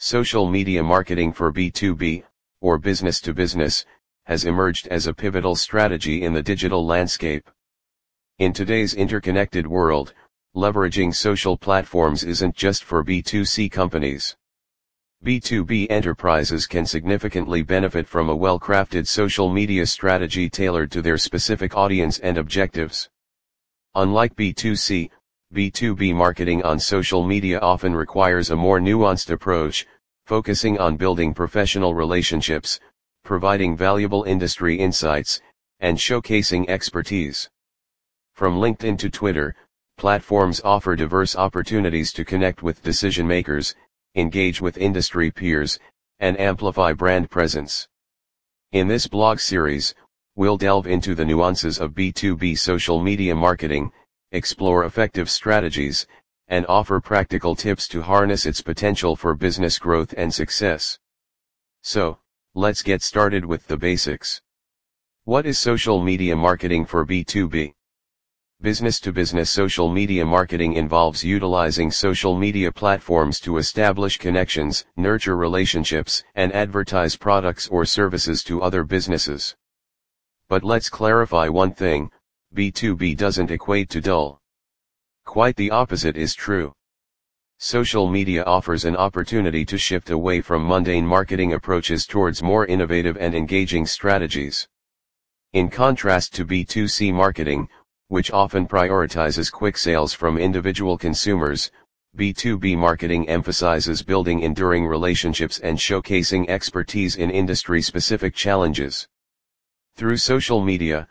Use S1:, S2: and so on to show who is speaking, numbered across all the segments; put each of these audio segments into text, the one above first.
S1: Social media marketing for B2B, or business to business, has emerged as a pivotal strategy in the digital landscape. In today's interconnected world, leveraging social platforms isn't just for B2C companies. B2B enterprises can significantly benefit from a well-crafted social media strategy tailored to their specific audience and objectives. Unlike B2C, B2B marketing on social media often requires a more nuanced approach, focusing on building professional relationships, providing valuable industry insights, and showcasing expertise. From LinkedIn to Twitter, platforms offer diverse opportunities to connect with decision makers, engage with industry peers, and amplify brand presence. In this blog series, we'll delve into the nuances of B2B social media marketing, explore effective strategies, and offer practical tips to harness its potential for business growth and success. So, let's get started with the basics. What is social media marketing for B2B? Business-to-business social media marketing involves utilizing social media platforms to establish connections, nurture relationships, and advertise products or services to other businesses. But let's clarify one thing: B2B doesn't equate to dull. Quite the opposite is true. Social media offers an opportunity to shift away from mundane marketing approaches towards more innovative and engaging strategies. In contrast to B2C marketing, which often prioritizes quick sales from individual consumers, B2B marketing emphasizes building enduring relationships and showcasing expertise in industry-specific challenges. Through social media,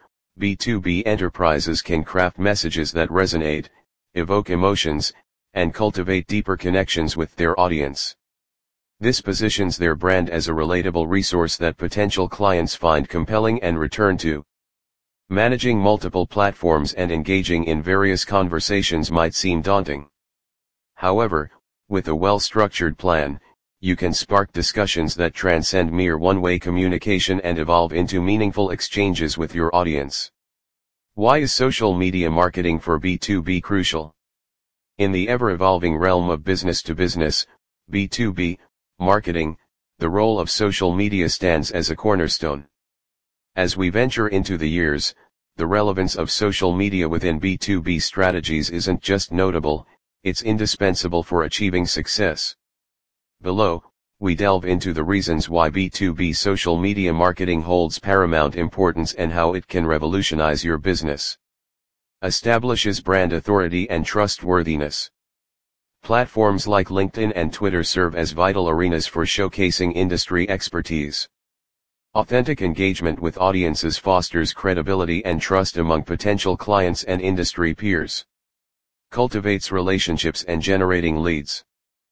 S1: B2B enterprises can craft messages that resonate, evoke emotions, and cultivate deeper connections with their audience. This positions their brand as a relatable resource that potential clients find compelling and return to. Managing multiple platforms and engaging in various conversations might seem daunting. However, with a well-structured plan, you can spark discussions that transcend mere one-way communication and evolve into meaningful exchanges with your audience. Why is social media marketing for B2B crucial? In the ever-evolving realm of business-to-business, B2B, marketing, the role of social media stands as a cornerstone. As we venture into the years, the relevance of social media within B2B strategies isn't just notable, it's indispensable for achieving success. Below, we delve into the reasons why B2B social media marketing holds paramount importance and how it can revolutionize your business. Establishes brand authority and trustworthiness. Platforms like LinkedIn and Twitter serve as vital arenas for showcasing industry expertise. Authentic engagement with audiences fosters credibility and trust among potential clients and industry peers. Cultivates relationships and generating leads.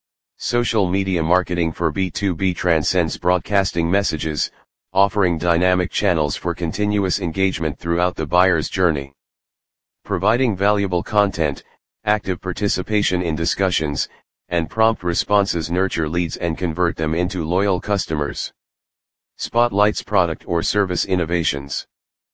S1: Social media marketing for B2B transcends broadcasting messages, offering dynamic channels for continuous engagement throughout the buyer's journey. Providing valuable content, active participation in discussions, and prompt responses nurture leads and convert them into loyal customers. Spotlights product or service innovations.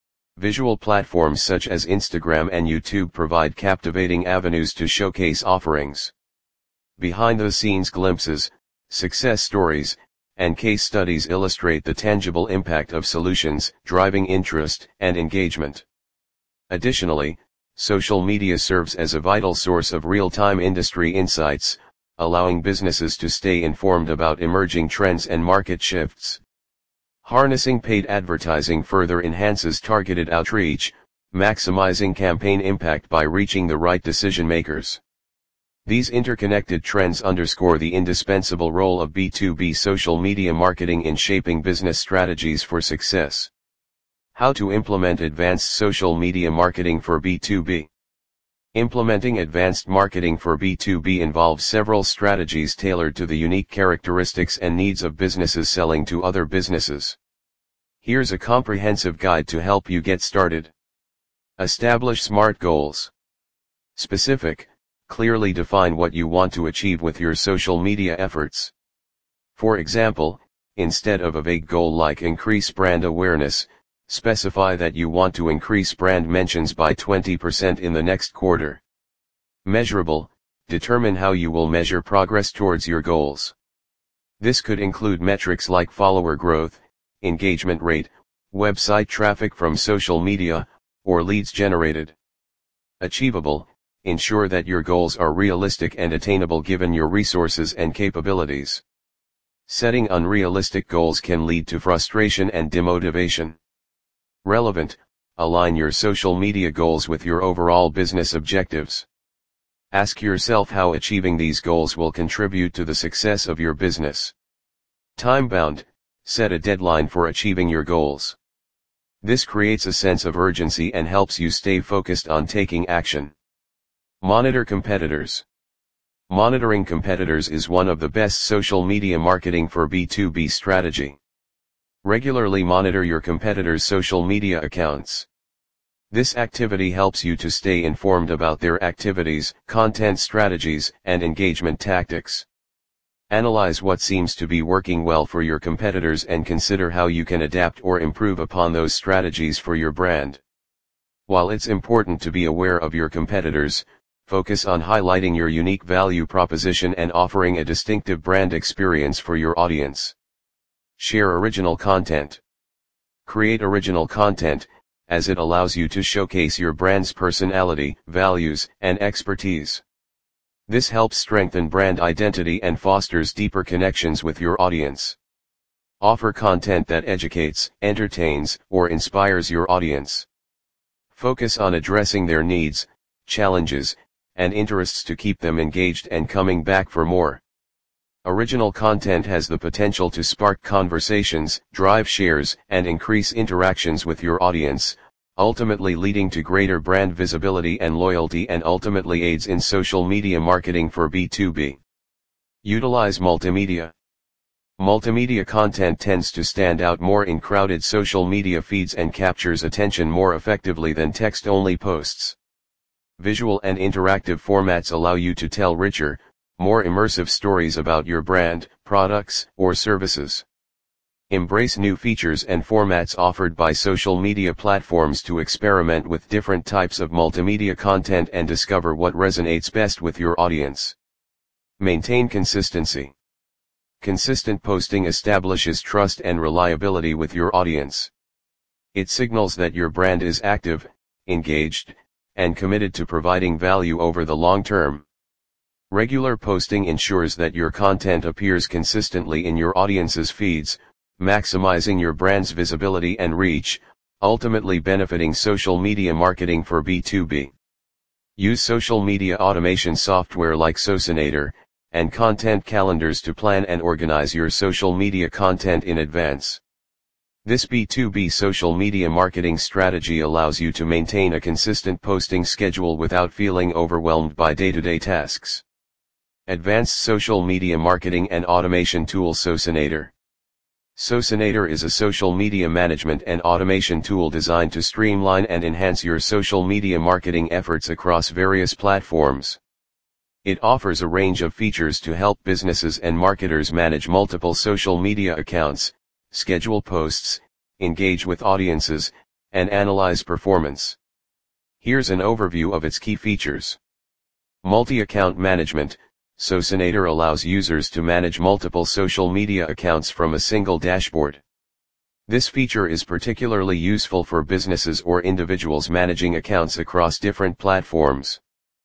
S1: Visual platforms such as Instagram and YouTube provide captivating avenues to showcase offerings. Behind-the-scenes glimpses, success stories, and case studies illustrate the tangible impact of solutions, driving interest and engagement. Additionally, social media serves as a vital source of real-time industry insights, allowing businesses to stay informed about emerging trends and market shifts. Harnessing paid advertising further enhances targeted outreach, maximizing campaign impact by reaching the right decision makers. These interconnected trends underscore the indispensable role of B2B social media marketing in shaping business strategies for success. How to implement advanced social media marketing for B2B. Implementing advanced marketing for B2B involves several strategies tailored to the unique characteristics and needs of businesses selling to other businesses. Here's a comprehensive guide to help you get started. Establish SMART goals. Specific, clearly define what you want to achieve with your social media efforts. For example, instead of a vague goal like increase brand awareness, specify that you want to increase brand mentions by 20% in the next quarter. Measurable, determine how you will measure progress towards your goals. This could include metrics like follower growth, engagement rate, website traffic from social media, or leads generated. Achievable: ensure that your goals are realistic and attainable given your resources and capabilities. Setting unrealistic goals can lead to frustration and demotivation. Relevant: align your social media goals with your overall business objectives. Ask yourself how achieving these goals will contribute to the success of your business. Time-bound: set a deadline for achieving your goals. This creates a sense of urgency and helps you stay focused on taking action. Monitor competitors. Monitoring competitors is one of the best social media marketing for B2B strategy. Regularly monitor your competitors' social media accounts. This activity helps you to stay informed about their activities, content strategies, and engagement tactics. Analyze what seems to be working well for your competitors and consider how you can adapt or improve upon those strategies for your brand. While it's important to be aware of your competitors, focus on highlighting your unique value proposition and offering a distinctive brand experience for your audience. Share original content. Create original content, as it allows you to showcase your brand's personality, values, and expertise. This helps strengthen brand identity and fosters deeper connections with your audience. Offer content that educates, entertains, or inspires your audience. Focus on addressing their needs, challenges, and interests to keep them engaged and coming back for more. Original content has the potential to spark conversations, drive shares, and increase interactions with your audience, ultimately leading to greater brand visibility and loyalty, and ultimately aids in social media marketing for B2B. Utilize multimedia. Multimedia content tends to stand out more in crowded social media feeds and captures attention more effectively than text-only posts. Visual and interactive formats allow you to tell richer, more immersive stories about your brand, products, or services. Embrace new features and formats offered by social media platforms to experiment with different types of multimedia content and discover what resonates best with your audience. Maintain consistency. Consistent posting establishes trust and reliability with your audience. It signals that your brand is active, engaged, and committed to providing value over the long term. Regular posting ensures that your content appears consistently in your audience's feeds, maximizing your brand's visibility and reach, ultimately benefiting social media marketing for B2B. Use social media automation software like Socinator and content calendars to plan and organize your social media content in advance. This B2B social media marketing strategy allows you to maintain a consistent posting schedule without feeling overwhelmed by day-to-day tasks. Advanced social media marketing and automation tool. Socinator. Socinator is a social media management and automation tool designed to streamline and enhance your social media marketing efforts across various platforms. It offers a range of features to help businesses and marketers manage multiple social media accounts, schedule posts, engage with audiences, and analyze performance. Here's an overview of its key features. Multi-account management. Socinator allows users to manage multiple social media accounts from a single dashboard. This feature is particularly useful for businesses or individuals managing accounts across different platforms.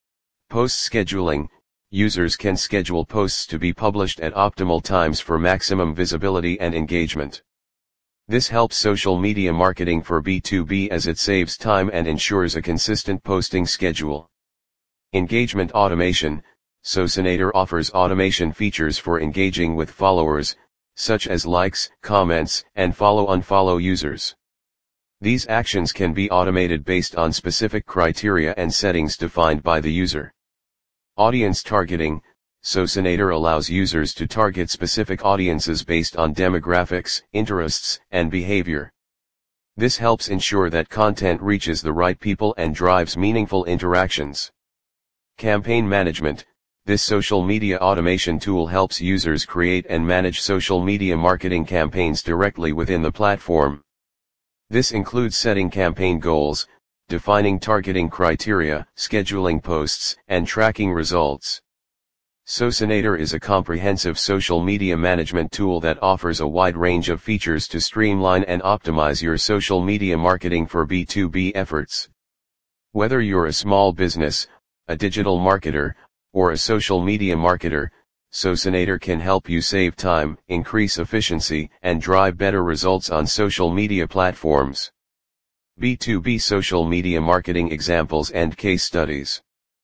S1: Post scheduling. Users can schedule posts to be published at optimal times for maximum visibility and engagement. This helps social media marketing for B2B as it saves time and ensures a consistent posting schedule. Engagement automation. Socinator offers automation features for engaging with followers, such as likes, comments, and follow-unfollow users. These actions can be automated based on specific criteria and settings defined by the user. Audience targeting. Socinator allows users to target specific audiences based on demographics, interests, and behavior. This helps ensure that content reaches the right people and drives meaningful interactions. Campaign management. This social media automation tool helps users create and manage social media marketing campaigns directly within the platform. This includes setting campaign goals, defining targeting criteria, scheduling posts, and tracking results. Socinator is a comprehensive social media management tool that offers a wide range of features to streamline and optimize your social media marketing for B2B efforts. Whether you're a small business, a digital marketer, or a social media marketer, Socinator can help you save time, increase efficiency, and drive better results on social media platforms. B2B social media marketing examples and case studies.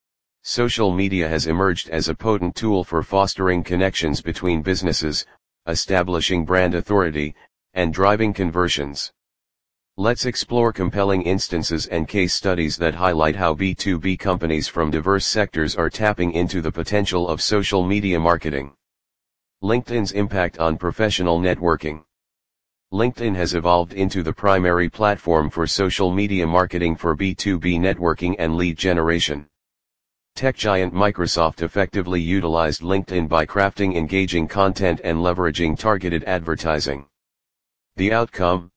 S1: Social media has emerged as a potent tool for fostering connections between businesses, establishing brand authority, and driving conversions. Let's explore compelling instances and case studies that highlight how B2B companies from diverse sectors are tapping into the potential of social media marketing. LinkedIn's impact on professional networking. LinkedIn has evolved into the primary platform for social media marketing for B2B networking and lead generation. Tech giant Microsoft effectively utilized LinkedIn by crafting engaging content and leveraging targeted advertising. The outcome?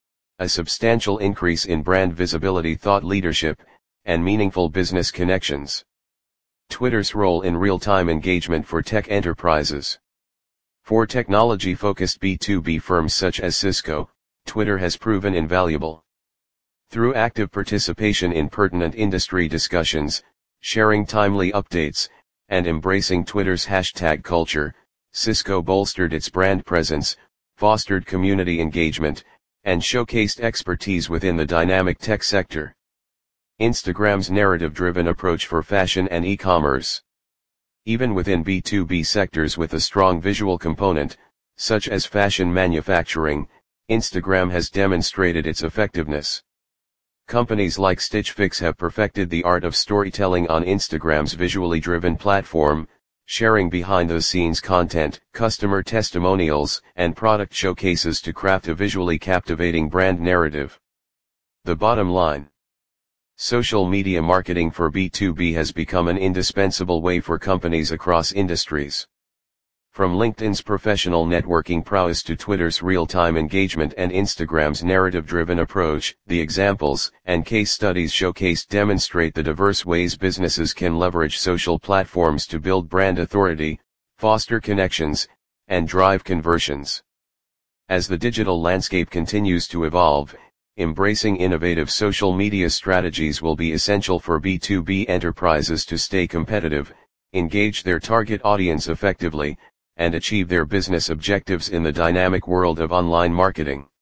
S1: A substantial increase in brand visibility, thought leadership, and meaningful business connections. Twitter's role in real-time engagement for tech enterprises. For technology-focused B2B firms such as Cisco, Twitter has proven invaluable. Through active participation in pertinent industry discussions, sharing timely updates, and embracing Twitter's hashtag culture, Cisco bolstered its brand presence, fostered community engagement, and showcased expertise within the dynamic tech sector. Instagram's narrative-driven approach for fashion and e-commerce. Even within B2B sectors with a strong visual component, such as fashion manufacturing, Instagram has demonstrated its effectiveness. Companies like Stitch Fix have perfected the art of storytelling on Instagram's visually driven platform, sharing behind-the-scenes content, customer testimonials, and product showcases to craft a visually captivating brand narrative. The bottom line: social media marketing for B2B has become an indispensable way for companies across industries. From LinkedIn's professional networking prowess to Twitter's real-time engagement and Instagram's narrative-driven approach, the examples and case studies showcased demonstrate the diverse ways businesses can leverage social platforms to build brand authority, foster connections, and drive conversions. As the digital landscape continues to evolve, embracing innovative social media strategies will be essential for B2B enterprises to stay competitive, engage their target audience effectively, and achieve their business objectives in the dynamic world of online marketing.